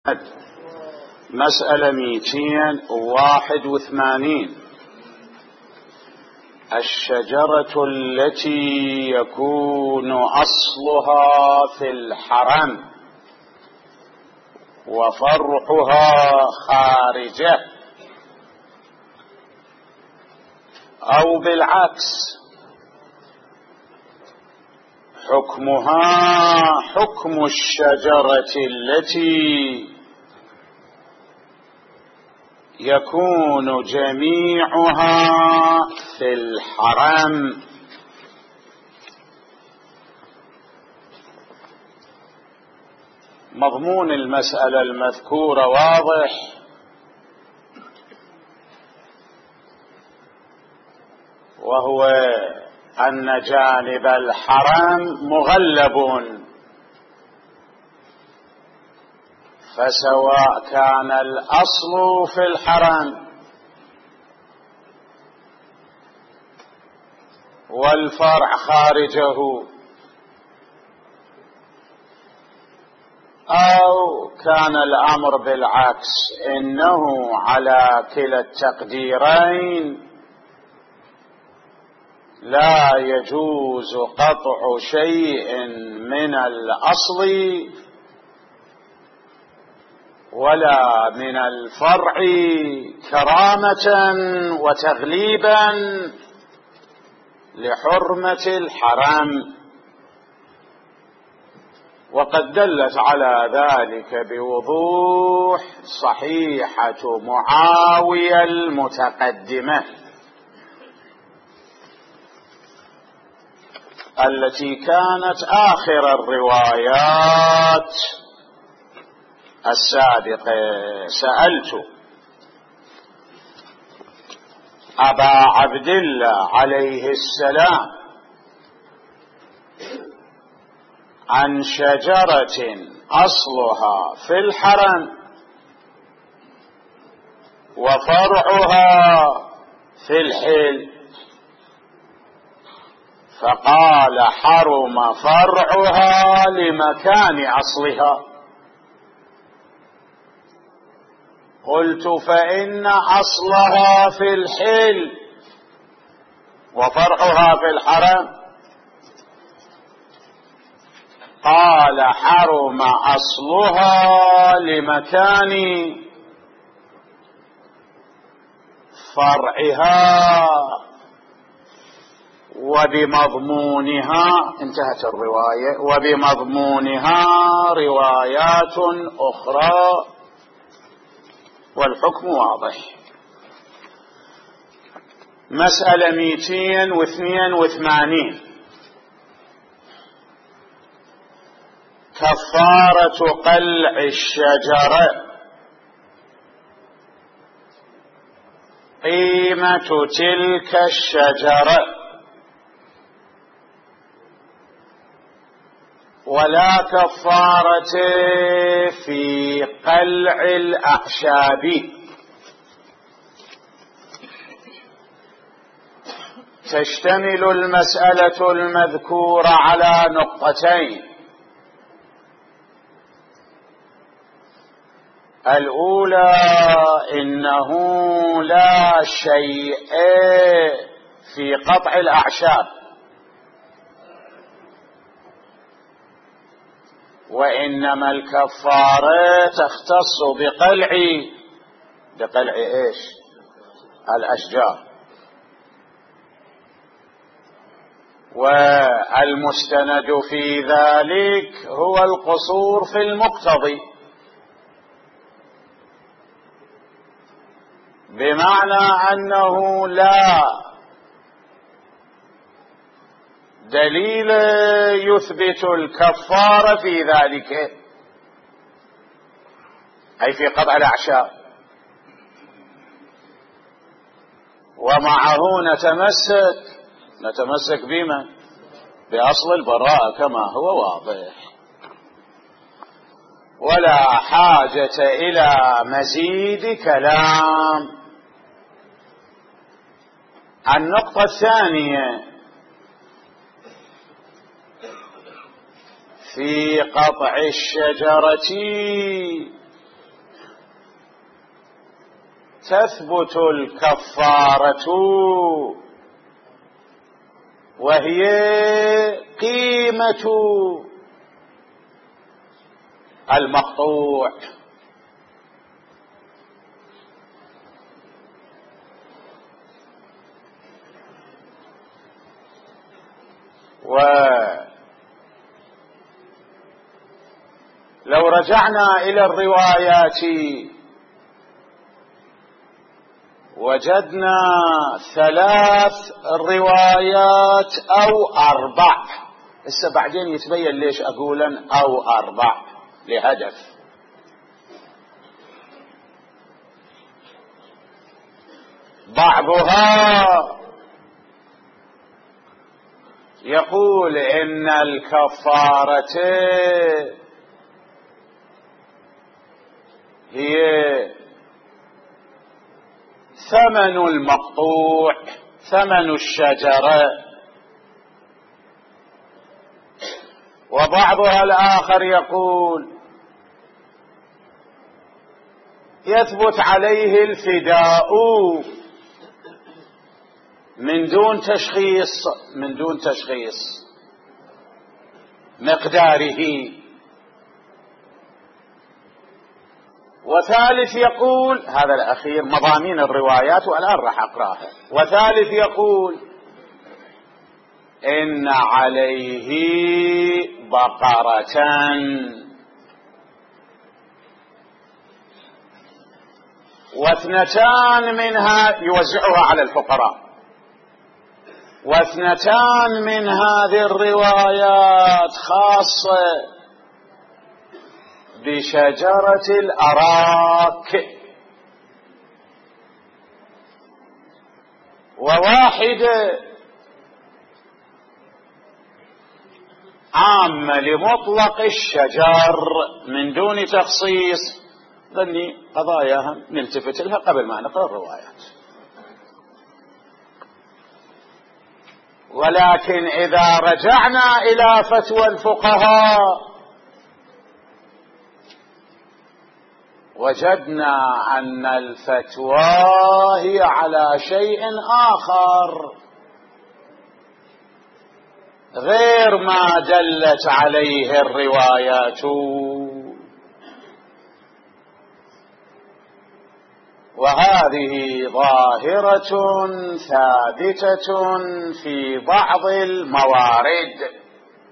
مسألة 281. الشجرة التي يكون أصلها في الحرم وفرعها خارجه، أو بالعكس حكمها حكم الشجرة التي يكون جميعها في الحرم. مضمون المسألة المذكورة واضح، وهو أن جانب الحرم مغلب، فسواء كان الأصل في الحرم والفرع خارجه، أو كان الأمر بالعكس، إنه على كلا التقديرين لا يجوز قطع شيء من الأصل ولا من الفرع كرامة وتغليبا لحرمة الحرم. وقد دلت على ذلك بوضوح صحيحة معاوية المتقدمة التي كانت آخر الروايات السابقة. سألت أبا عبد الله عليه السلام عن شجرة أصلها في الحرم وفرعها في الحل، فقال حرم فرعها لمكان أصلها. قلت فإن أصلها في الحل وفرعها في الحرم. قال حرم أصلها لمكان فرعها وبمضمونها. انتهت الرواية. وبمضمونها روايات أخرى والحكم واضح. مسألة 282. كفارة قلع الشجرة. قيمة تلك الشجرة، ولا كفارة في قلع الأعشاب. تشتمل المسألة المذكورة على نقطتين. الأولى إنه لا شيء في قطع الأعشاب، وإنما الكفارة تختص بقلع إيش؟ الأشجار. والمستند في ذلك هو القصور في المقتضي، بمعنى أنه لا دليل يثبت الكفارة في ذلك، أي في قطع الأعشاب. ومعه نتمسك بما بأصل البراءة كما هو واضح، ولا حاجة إلى مزيد كلام. النقطة الثانية في قطع الشجرة تثبت الكفارة، وهي قيمة المقطوع. ولو رجعنا إلى الروايات وجدنا 3 روايات أو 4. هسه بعدين يتبين ليش أقولا أو 4 لهدف. بعضها يقول إن الكفارة هي ثمن المقطوع، ثمن الشجرة. وبعضها الآخر يقول يثبت عليه الفداء من دون تشخيص مقداره. وثالث يقول، هذا الأخير مضامين الروايات والآن راح أقرأها. وثالث يقول إن عليه بقرة، واثنتان منها يوزعها على الفقراء، واثنتان من هذه الروايات خاصة بشجرة الأراك، وواحدة عامة لمطلق الشجر من دون تخصيص. ظني قضاياها نلتفت لها قبل ما نقرأ الروايات. ولكن إذا رجعنا إلى فتوى الفقهاء وجدنا أن الفتوى هي على شيء آخر غير ما دلت عليه الروايات. وهذه ظاهرة ثابتة في بعض الموارد،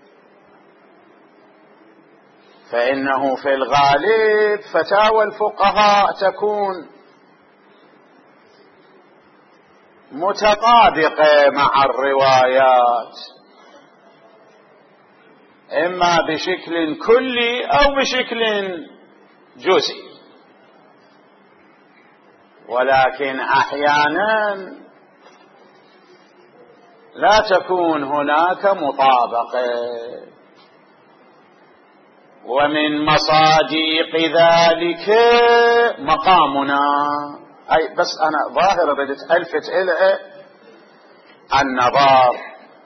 فإنه في الغالب فتاوى الفقهاء تكون متطابقة مع الروايات، إما بشكل كلي أو بشكل جزئي. ولكن أحيانا لا تكون هناك مطابقة. ومن مصادق ذلك مقامنا، أي بس أنا ظاهرة بدت ألفت إلى النظر،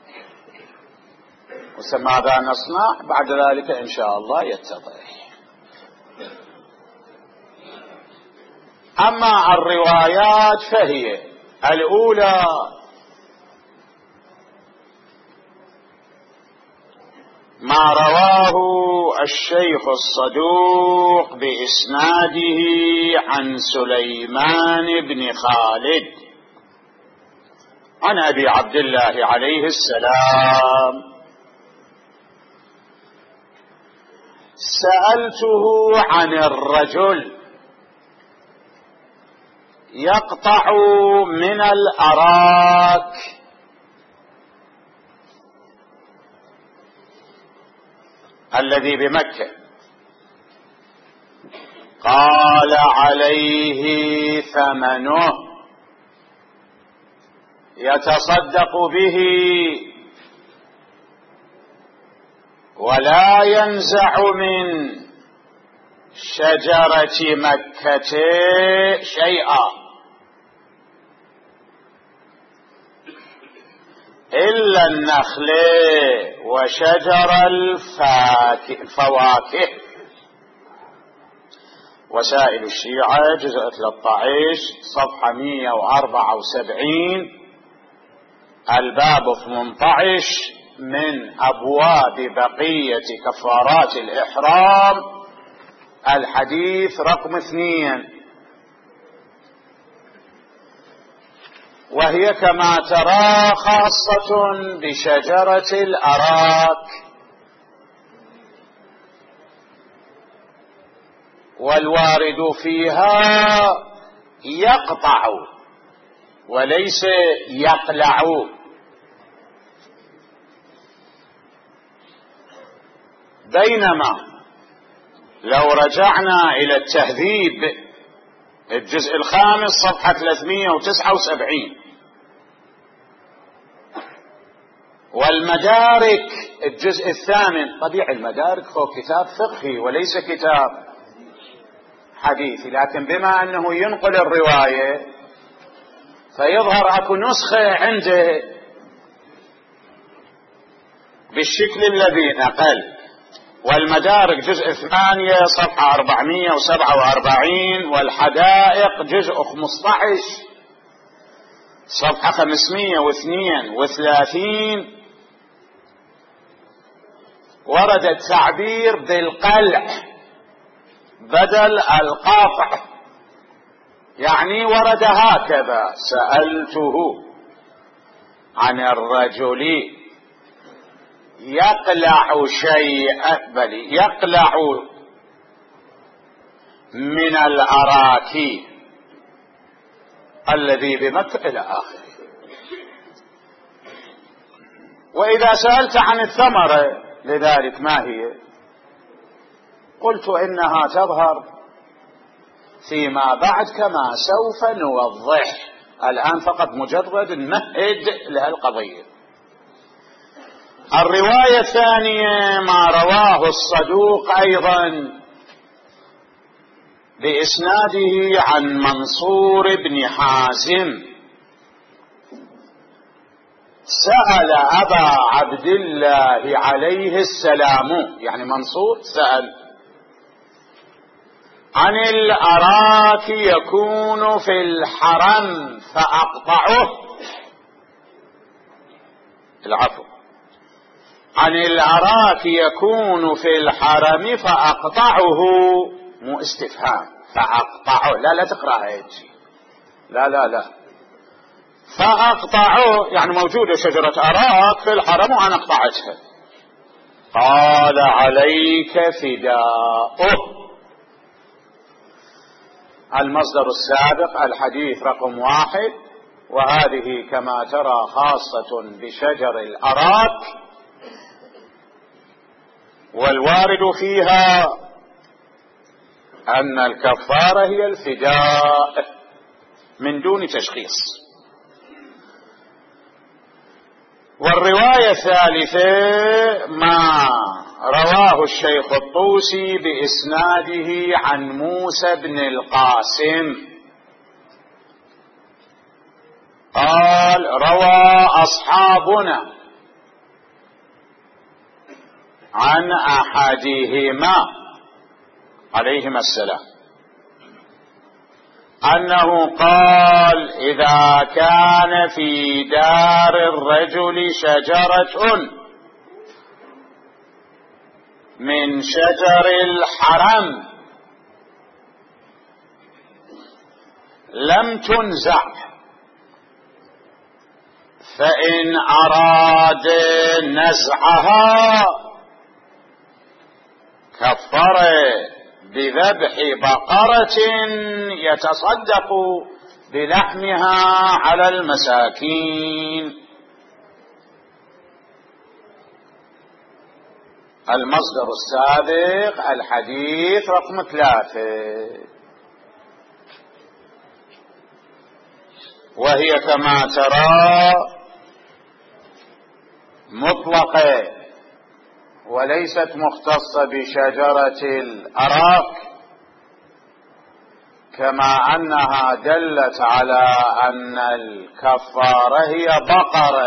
وماذا نصنع بعد ذلك إن شاء الله يتضح. أما الروايات فهي الأولى ما رواه الشيخ الصدوق بإسناده عن سليمان بن خالد عن أبي عبد الله عليه السلام: سألته عن الرجل يقطع من الأراك الذي بمكة، قال عليه ثمنه يتصدق به ولا ينزع من شجرة مكة شيئا إلا النخل وشجر الفواكه، وسائل الشيعة جزء 13 صفحة 174 الباب 18 من أبواب بقية كفارات الإحرام الحديث رقم 2، وهي كما ترى خاصة بشجرة الأراك، والوارد فيها يقطع وليس يقلع. بينما لو رجعنا إلى التهذيب الجزء 5 صفحة 379 والمدارك الجزء 8، طبيعي المدارك هو كتاب فقهي وليس كتاب حديثي، لكن بما أنه ينقل الرواية فيظهر أكو نسخة عنده بالشكل الذي نقل. والمدارك جزء 8 صفحة 447 والحدائق جزء 15 صفحة 532 ورد التعبير بالقلع بدل القاطع، يعني ورد هكذا: سألته عن الرجل يقلع شيئا، بل يقلع من الأراك الذي بمكة إلى آخره. وإذا سألت عن الثمرة لذلك ما هي؟ قلت إنها تظهر فيما بعد كما سوف نوضح، الآن فقط مجرد نمهد لها القضية. الرواية الثانية ما رواه الصدوق أيضا بإسناده عن منصور بن حازم سأل أبا عبد الله عليه السلام، يعني منصور سأل عن الأراك يكون في الحرم فأقطعه، العفو، عن الأراك يكون في الحرم فأقطعه، مو استفهام، فأقطعه، لا تقرأها يجي، لا فأقطعه يعني موجودة شجرة أراك في الحرم وأنا أقطعتها. قال عليك فداؤه. المصدر السابق الحديث رقم 1، وهذه كما ترى خاصة بشجر الأراك، والوارد فيها أن الكفارة هي الفداء من دون تشخيص. والرواية الثالثة ما رواه الشيخ الطوسي بإسناده عن موسى بن القاسم قال: روى أصحابنا عن أحدهما عليهما السلام أنه قال: إذا كان في دار الرجل شجرة من شجر الحرم لم تنزع، فإن أراد نزعها كفر بذبح بقرة يتصدق بلحمها على المساكين. المصدر السابق الحديث رقم 3، وهي كما ترى مطلقة وليست مختصة بشجرة الأراك، كما أنها دلت على أن الكفارة هي بقرة.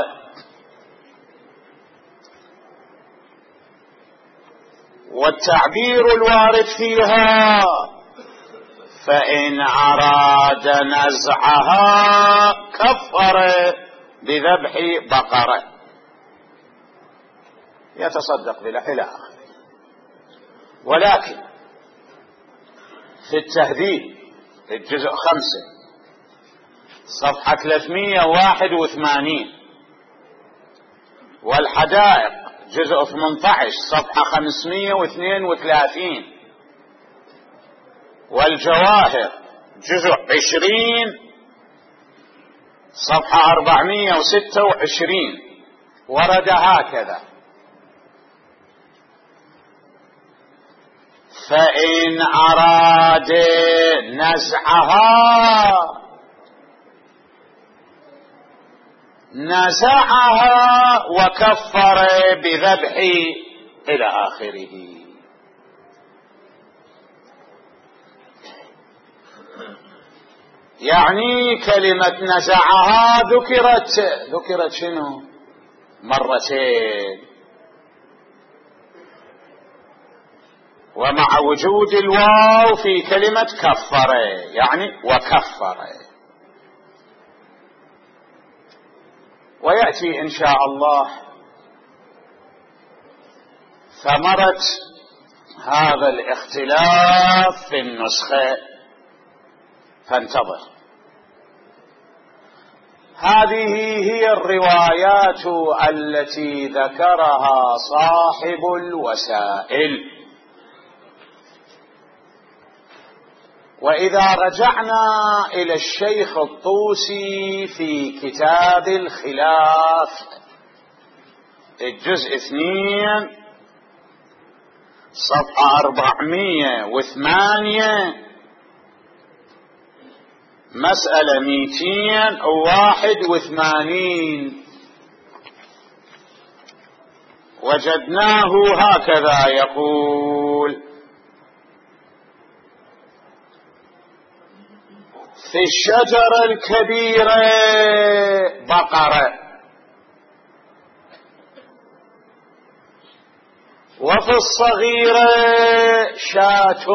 والتعبير الوارد فيها فإن أراد نزعها كفر بذبح بقرة يتصدق بها إلى آخره. ولكن في التهذيب في الجزء 5 صفحة 381 والحدائق جزء 18 صفحة 532 والجواهر جزء 20 صفحة 426 ورد هكذا: فإن أراد نزعها وكفر بذبح إلى آخره. يعني كلمة نزعها ذكرت شنو؟ مرتين، ومع وجود الواو في كلمة كفر يعني وكفر. ويأتي إن شاء الله ثمرة هذا الاختلاف في النسخة، فانتظر. هذه هي الروايات التي ذكرها صاحب الوسائل. وإذا رجعنا إلى الشيخ الطوسي في كتاب الخلاف الجزء 2 صفحة 408 مسألة 281 وجدناه هكذا يقول: في الشجرة الكبيرة بقرة، وفي الصغيرة شاة،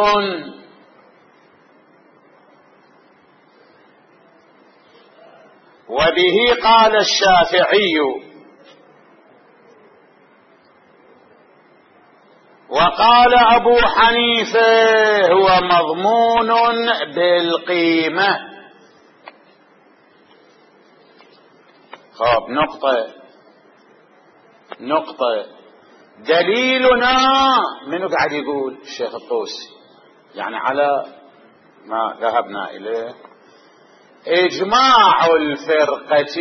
وبه قال الشافعي، وقال أبو حنيفة هو مضمون بالقيمة. خب نقطة دليلنا منو قاعد يقول؟ الشيخ الطوسي، يعني على ما ذهبنا إليه إجماع الفرقة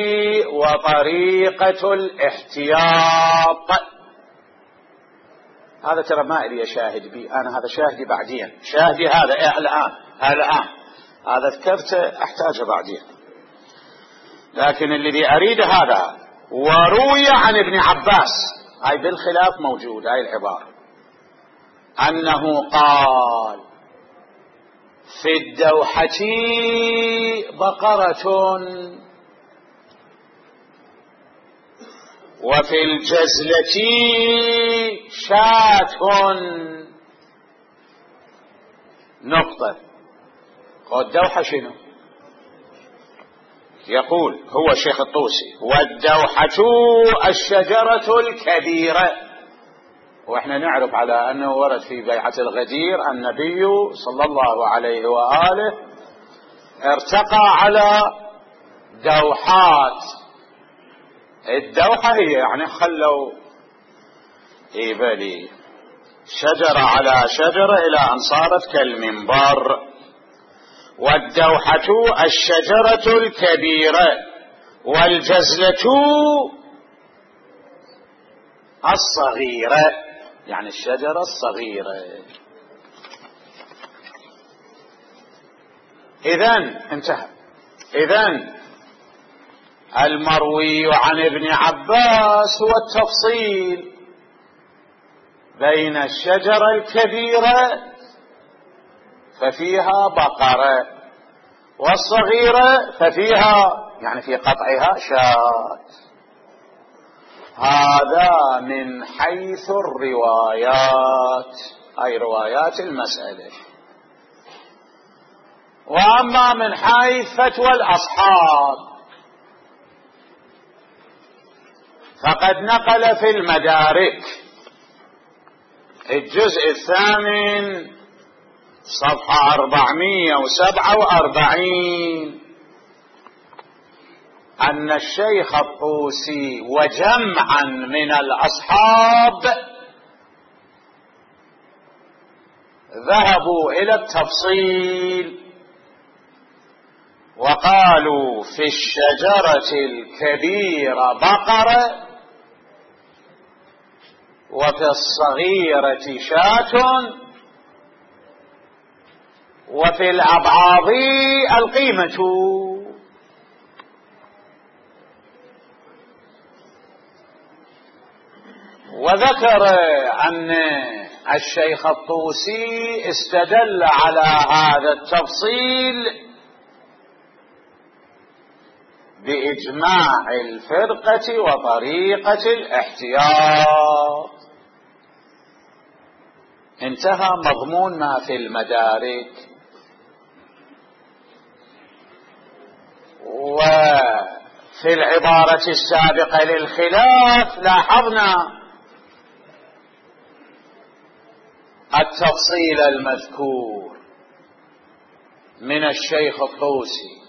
وطريقة الاحتياط. هذا ترى ما إلي شاهد بي أنا، هذا شاهدي بعدين، شاهدي هذا الآن هذا ذكرته أحتاجه بعدين، لكن الذي أريد هذا. وروي عن ابن عباس، هاي بالخلاف موجود، هاي العبارة، أنه قال: في الدوحة بقرة، وفي الجزلة شاة. نقطة. والدوحة شنو؟ يقول هو الشيخ الطوسي: والدوحة الشجرة الكبيرة. واحنا نعرف على انه ورد في بيعة الغدير النبي صلى الله عليه وآله ارتقى على دوحات. الدوحة هي يعني خلوا بالي شجرة على شجرة إلى أن صارت كالمنبر. والدوحة الشجرة الكبيرة، والجزلة الصغيرة، يعني الشجرة الصغيرة. إذن انتهى. إذن المروي عن ابن عباس هو التفصيل بين الشجرة الكبيرة ففيها بقرة، والصغيرة ففيها يعني في قطعها شاة. هذا من حيث الروايات، أي روايات المسألة. وأما من حيث فتوى الأصحاب فقد نقل في المدارك الجزء 8 صفحة 447 أن الشيخ الطوسي وجمعا من الأصحاب ذهبوا إلى التفصيل وقالوا في الشجرة الكبيرة بقرة وفي الصغيرة شاة وفي الأبعاض القيمة. وذكر أن الشيخ الطوسي استدل على هذا التفصيل بإجماع الفرقة وطريقة الاحتياط. انتهى مضمون ما في المدارك. وفي العبارة السابقة للخلاف لاحظنا التفصيل المذكور من الشيخ الطوسي،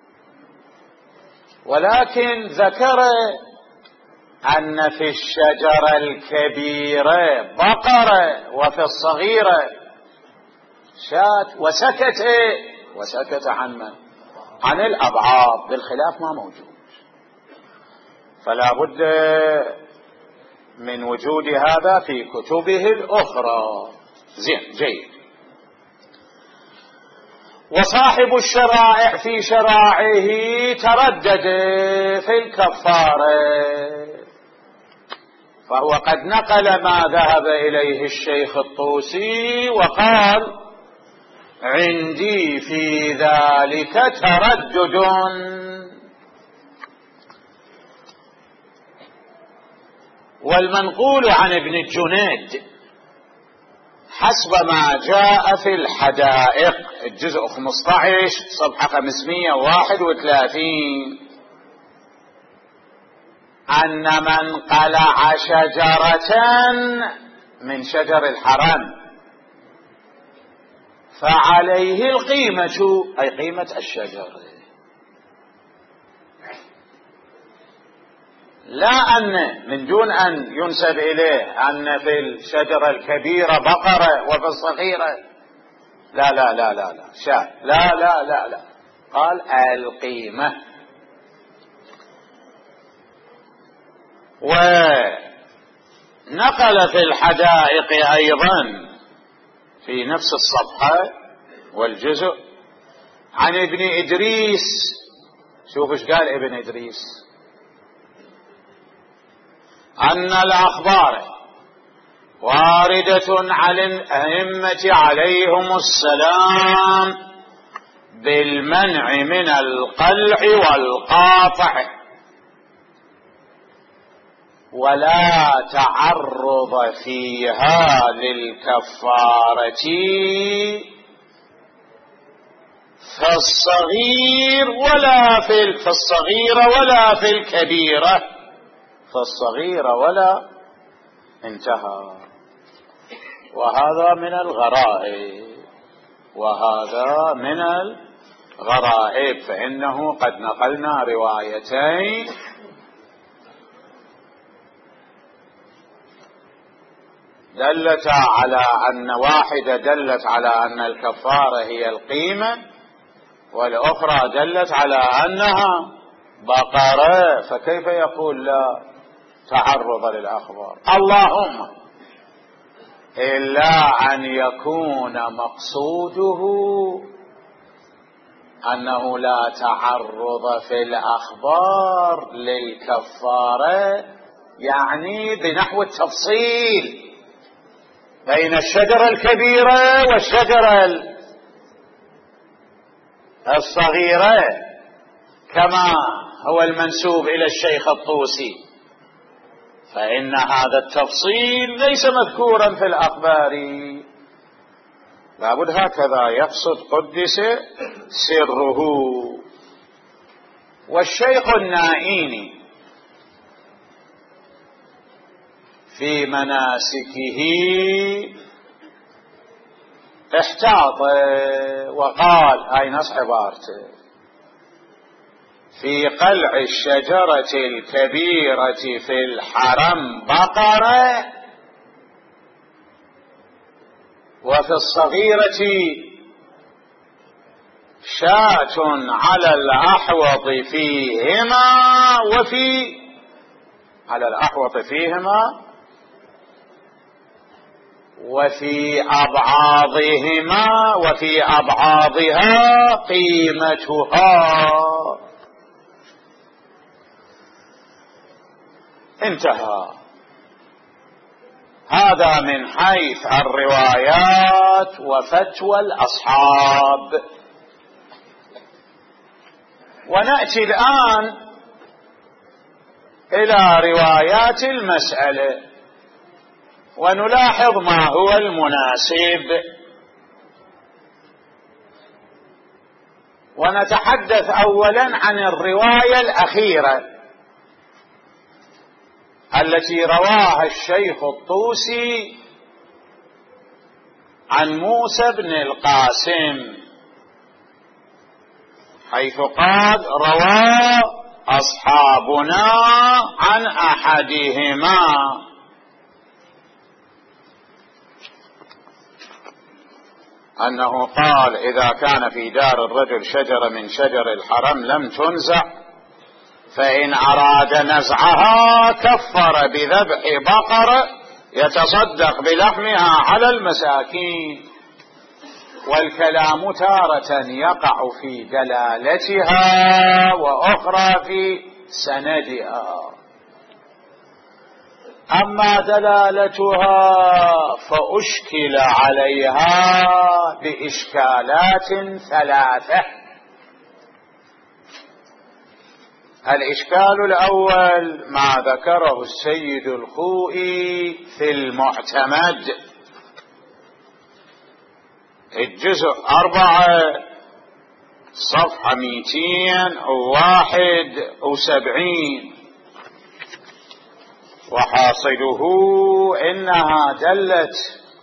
ولكن ذكر أن في الشجرة الكبيرة بقرة وفي الصغيرة شاة وسكت عن من؟ عن الأبعاض، بالخلاف ما موجود. فلا بد من وجود هذا في كتبه الأخرى. زين جيد. وصاحب الشرائع في شرائعه تردد في الكفارة، فهو قد نقل ما ذهب إليه الشيخ الطوسي وقال عندي في ذلك تردد. والمنقول عن ابن الجنيد حسب ما جاء في الحدائق الجزء 15 صفحة 531 أن من قلع شجرة من شجر الحرم فعليه القيمة، أي قيمة الشجرة، لا أن من دون أن ينسب إليه أن في الشجرة الكبيرة بقرة وفي الصغيرة لا لا لا لا لا شاة لا لا لا لا، قال القيمة. ونقل في الحدائق أيضا في نفس الصفحة والجزء عن ابن إدريس. شوف ايش قال ابن إدريس: أن الأخبار واردة على الأئمة عليهم السلام بالمنع من القلع والقاطع ولا تعرض فيها للكفارة في الصغير ولا في الصغيرة ولا في الكبيرة، في الصغيرة ولا. انتهى. وهذا من الغرائب، وهذا من الغرائب، فإنه قد نقلنا روايتين دلتا على أن واحدة دلت على أن الكفارة هي القيمة، والأخرى دلت على أنها بقرة، فكيف يقول لا تعرض للأخبار؟ اللهم إلا أن يكون مقصوده أنه لا تعرض في الأخبار للكفارة، يعني بنحو التفصيل بين الشجرة الكبيرة والشجرة الصغيرة كما هو المنسوب إلى الشيخ الطوسي، فإن هذا التفصيل ليس مذكورا في الأخبار. لابد هكذا يقصد قدس سره. والشيخ النائيني في مناسكه احتاط وقال، هاي نص عبارته: في قلع الشجرة الكبيرة في الحرم بقرة، وفي الصغيرة شاة على الأحوط فيهما على الأحوط فيهما وفي أبعاضها قيمتها. انتهى. هذا من حيث الروايات وفتوى الأصحاب. ونأتي الآن إلى روايات المسألة ونلاحظ ما هو المناسب، ونتحدث أولا عن الرواية الأخيرة التي رواها الشيخ الطوسي عن موسى بن القاسم، حيث قال: روى أصحابنا عن أحدهما أنه قال: إذا كان في دار الرجل شجرة من شجر الحرم لم تنزع، فإن أراد نزعها كفر بذبح بقرة يتصدق بلحمها على المساكين. والكلام تارة يقع في دلالتها وأخرى في سندها. أما دلالتها فأشكل عليها بإشكالات ثلاثة. الإشكال الأول ما ذكره السيد الخوئي في المعتمد، الجزء 4 صفحة 271، وحاصله إنها دلت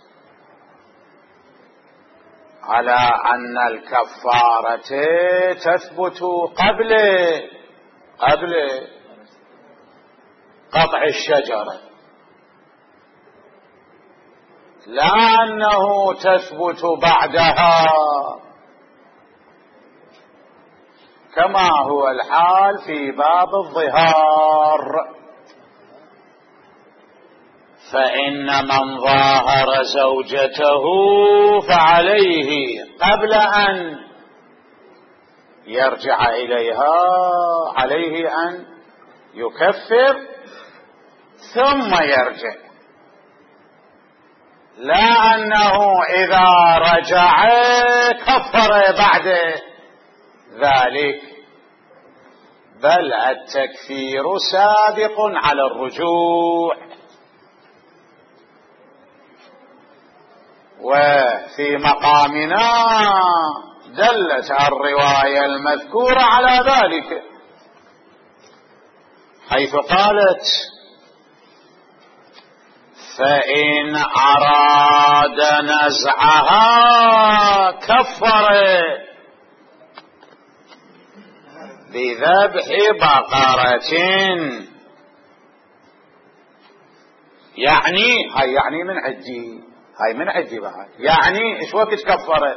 على أن الكفارة تثبت قبل قطع الشجرة، لا أنه تثبت بعدها كما هو الحال في باب الظهار. فإن من ظاهر زوجته فعليه قبل أن يرجع إليها عليه أن يكفر ثم يرجع، لا أنه إذا رجع كفر بعد ذلك، بل التكفير سابق على الرجوع. وفي مقامنا دلت الرواية المذكورة على ذلك، حيث قالت: فإن أراد نزعها كفر بذبح بقرة. يعني من عدي بعد، يعني ايش وقت كفرت؟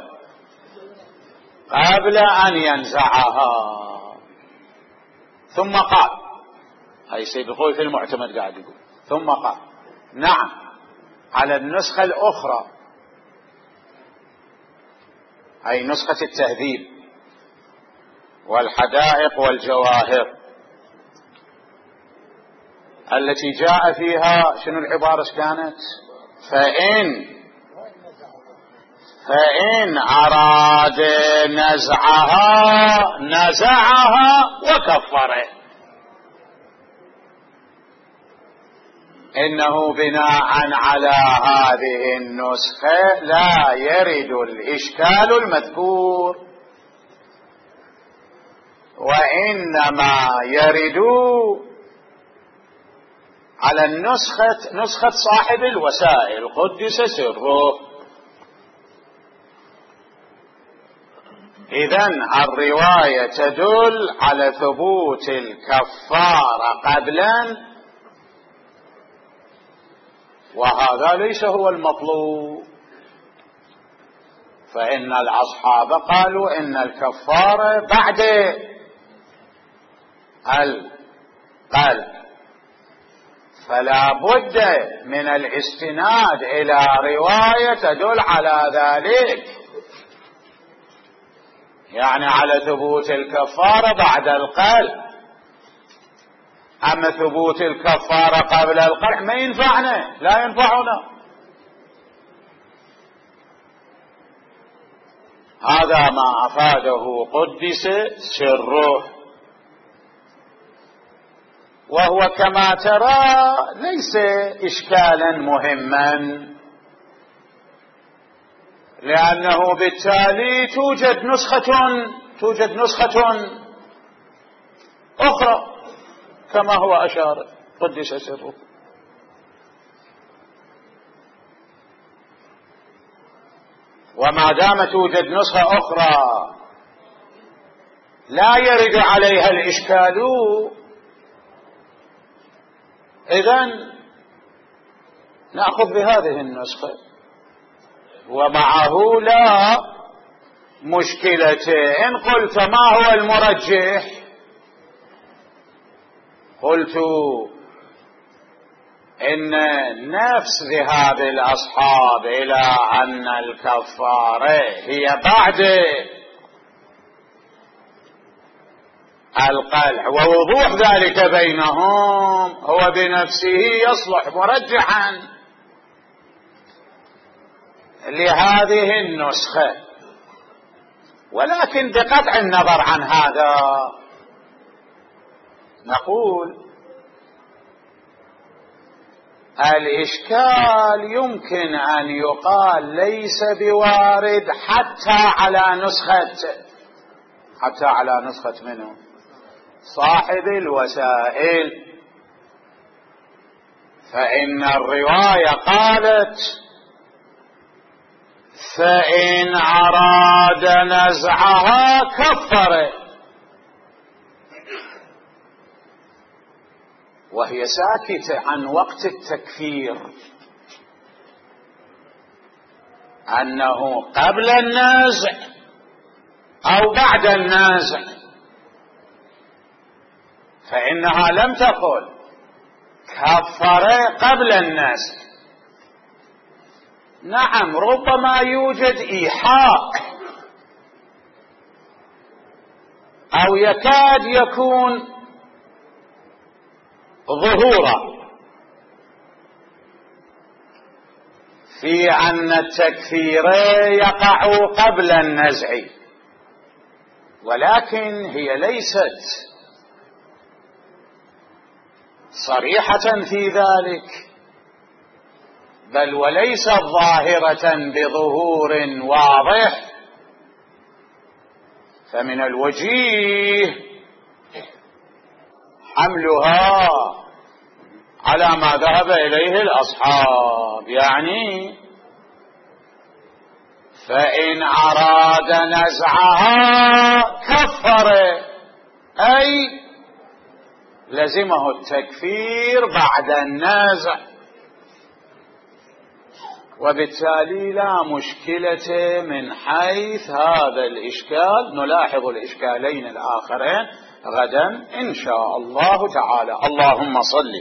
قبل أن ينزعها. ثم قال، هاي سيد الخوي في المعتمد قاعد يقول، ثم قال: نعم، على النسخة الأخرى، هاي نسخة التهذيب والحدائق والجواهر التي جاء فيها شنو العبارة كانت؟ فإن أراد نزعها وكفره. إنه بناء على هذه النسخة لا يرد الإشكال المذكور، وإنما يرد على نسخة صاحب الوسائل قدس سره. إذن الرواية تدل على ثبوت الكفارة قبلا، وهذا ليس هو المطلوب، فإن الأصحاب قالوا إن الكفارة بعد القلب، فلا بد من الاستناد إلى رواية تدل على ذلك، يعني على ثبوت الكفارة بعد القلب. أما ثبوت الكفارة قبل القلع ما ينفعنا، لا ينفعنا. هذا ما أفاده قدس سره، وهو كما ترى ليس إشكالا مهما، لأنه بالتالي توجد نسخة أخرى كما هو أشار قدس سره. وما دام توجد نسخة أخرى لا يرد عليها الإشكال، إذن نأخذ بهذه النسخة، ومعه لا مشكلة. إن قلت ما هو المرجح، قلت إن نفس ذهاب الأصحاب إلى أن الكفارة هي بعد القلع ووضوح ذلك بينهم هو بنفسه يصلح مرجحا لهذه النسخة. ولكن بقطع النظر عن هذا نقول الإشكال يمكن أن يقال ليس بوارد حتى على نسخة منه صاحب الوسائل، فإن الرواية قالت فإن أراد نزعها كفر، وهي ساكتة عن وقت التكفير، أنه قبل النازع أو بعد النازع، فإنها لم تقل كفر قبل النازع. نعم ربما يوجد إيحاء أو يكاد يكون ظهورا في أن التكفير يقع قبل النزع، ولكن هي ليست صريحة في ذلك، بل وليست ظاهرة بظهور واضح. فمن الوجيه حملها على ما ذهب إليه الأصحاب، يعني فإن أراد نزعها كفر، أي لزمه التكفير بعد النزع، وبالتالي لا مشكلة من حيث هذا الإشكال. نلاحظ الإشكالين الآخرين غدا إن شاء الله تعالى. اللهم صل